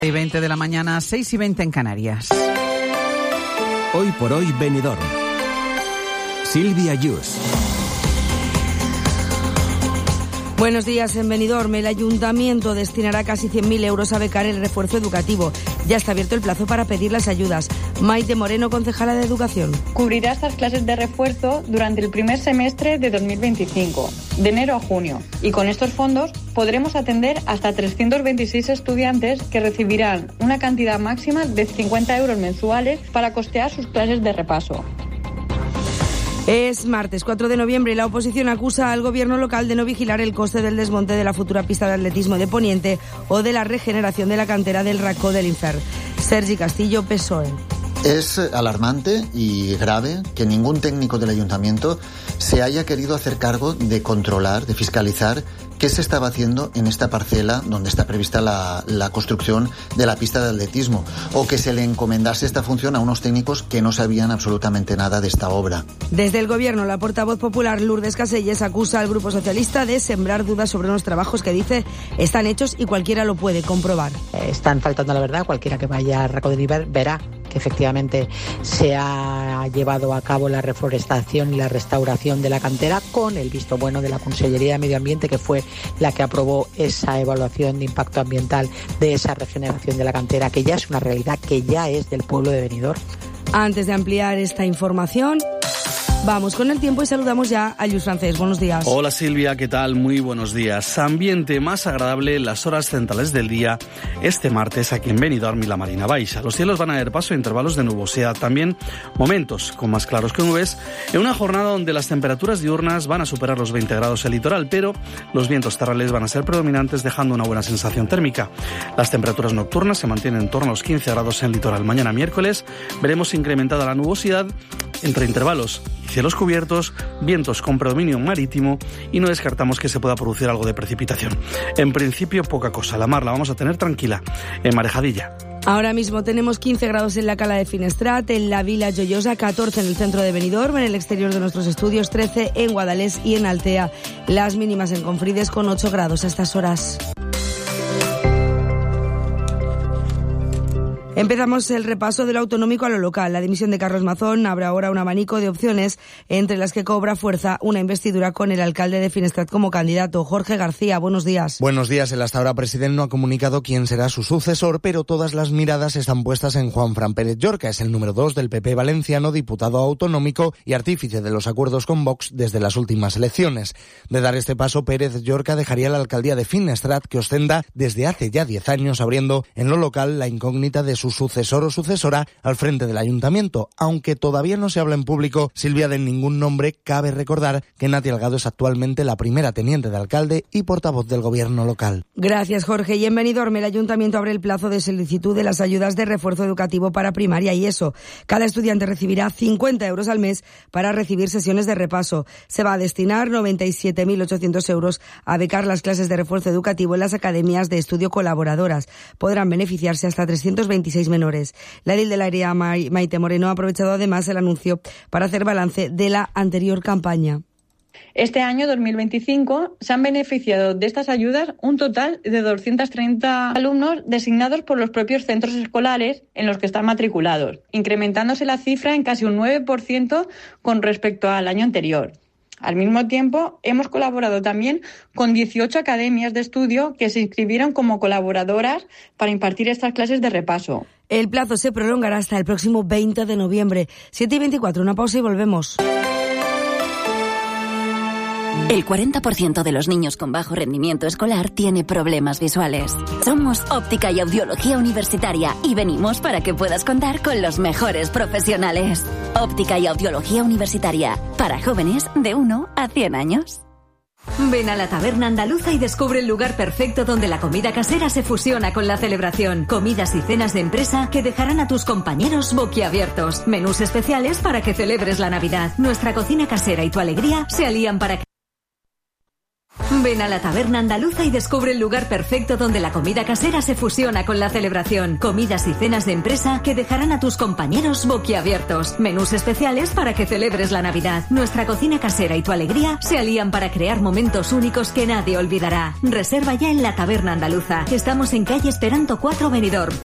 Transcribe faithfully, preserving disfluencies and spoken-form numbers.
Y veinte de la mañana, seis y veinte en Canarias. Hoy por hoy, Benidorm. Silvia Yus. Buenos días. En Benidorm, el Ayuntamiento destinará casi cien mil euros a becar el refuerzo educativo. Ya está abierto el plazo para pedir las ayudas. Maite Moreno, concejala de Educación. Cubrirá estas clases de refuerzo durante el primer semestre de dos mil veinticinco, de enero a junio. Y con estos fondos podremos atender hasta trescientos veintiséis estudiantes que recibirán una cantidad máxima de cincuenta euros mensuales para costear sus clases de repaso. Es martes cuatro de noviembre y la oposición acusa al gobierno local de no vigilar el coste del desmonte de la futura pista de atletismo de Poniente o de la regeneración de la cantera del Racó del Infer. Sergi Castillo, P S O E. Es alarmante y grave que ningún técnico del ayuntamiento se haya querido hacer cargo de controlar, de fiscalizar qué se estaba haciendo en esta parcela donde está prevista la, la construcción de la pista de atletismo, o que se le encomendase esta función a unos técnicos que no sabían absolutamente nada de esta obra. Desde el gobierno, la portavoz popular Lourdes Caselles acusa al Grupo Socialista de sembrar dudas sobre unos trabajos que dice están hechos y cualquiera lo puede comprobar. Están faltando la verdad, cualquiera que vaya a Racó del Infer verá que efectivamente se ha llevado a cabo la reforestación y la restauración de la cantera con el visto bueno de la Consellería de Medio Ambiente, que fue la que aprobó esa evaluación de impacto ambiental de esa regeneración de la cantera, que ya es una realidad, que ya es del pueblo de Benidorm. Antes de ampliar esta información, vamos con el tiempo y saludamos ya a Lluís Francés. Buenos días. Hola Silvia, ¿qué tal? Muy buenos días. Ambiente más agradable en las horas centrales del día este martes aquí en Benidorm y la Marina Baixa. Los cielos van a dar paso a intervalos de nubosidad, también momentos con más claros que nubes, en una jornada donde las temperaturas diurnas van a superar los veinte grados en el litoral, pero los vientos terrales van a ser predominantes, dejando una buena sensación térmica. Las temperaturas nocturnas se mantienen en torno a los quince grados en el litoral. Mañana miércoles veremos incrementada la nubosidad entre intervalos y cielos cubiertos, vientos con predominio marítimo, y no descartamos que se pueda producir algo de precipitación. En principio, poca cosa. La mar la vamos a tener tranquila, en Marejadilla. Ahora mismo tenemos quince grados en la Cala de Finestrat, en la Vila Joyosa, catorce en el centro de Benidorm, en el exterior de nuestros estudios, trece en Guadalés y en Altea. Las mínimas en Confrides con ocho grados a estas horas. Empezamos el repaso de lo autonómico a lo local. La dimisión de Carlos Mazón abre ahora un abanico de opciones, entre las que cobra fuerza una investidura con el alcalde de Finestrat como candidato. Jorge García, buenos días. Buenos días. El hasta ahora presidente no ha comunicado quién será su sucesor, pero todas las miradas están puestas en Juanfran Pérez Llorca. Es el número dos del P P valenciano, diputado autonómico y artífice de los acuerdos con Vox desde las últimas elecciones. De dar este paso, Pérez Llorca dejaría la alcaldía de Finestrat, que ostenta desde hace ya diez años, abriendo en lo local la incógnita de su sucesor o sucesora al frente del ayuntamiento. Aunque todavía no se habla en público, Silvia, de ningún nombre, cabe recordar que Nati Algado es actualmente la primera teniente de alcalde y portavoz del gobierno local. Gracias, Jorge. Y en Benidorm, el ayuntamiento abre el plazo de solicitud de las ayudas de refuerzo educativo para primaria y eso. Cada estudiante recibirá cincuenta euros al mes para recibir sesiones de repaso. Se va a destinar noventa y siete mil ochocientos euros a becar las clases de refuerzo educativo en las academias de estudio colaboradoras. Podrán beneficiarse hasta trescientos veintiséis menores. La edil del área, Maite Moreno, ha aprovechado además el anuncio para hacer balance de la anterior campaña. Este año dos mil veinticinco se han beneficiado de estas ayudas un total de doscientos treinta alumnos designados por los propios centros escolares en los que están matriculados, incrementándose la cifra en casi un nueve por ciento con respecto al año anterior. Al mismo tiempo, hemos colaborado también con dieciocho academias de estudio que se inscribieron como colaboradoras para impartir estas clases de repaso. El plazo se prolongará hasta el próximo veinte de noviembre. siete y veinticuatro, una pausa y volvemos. El cuarenta por ciento de los niños con bajo rendimiento escolar tiene problemas visuales. Somos Óptica y Audiología Universitaria y venimos para que puedas contar con los mejores profesionales. Óptica y Audiología Universitaria, para jóvenes de uno a cien años. Ven a la Taberna Andaluza y descubre el lugar perfecto donde la comida casera se fusiona con la celebración. Comidas y cenas de empresa que dejarán a tus compañeros boquiabiertos. Menús especiales para que celebres la Navidad. Nuestra cocina casera y tu alegría se alían para que Ven a la Taberna Andaluza y descubre el lugar perfecto donde la comida casera se fusiona con la celebración. Comidas y cenas de empresa que dejarán a tus compañeros boquiabiertos. Menús especiales para que celebres la Navidad. Nuestra cocina casera y tu alegría se alían para crear momentos únicos que nadie olvidará. Reserva ya en la Taberna Andaluza. Estamos en calle Esperanto cuatro, Benidorm.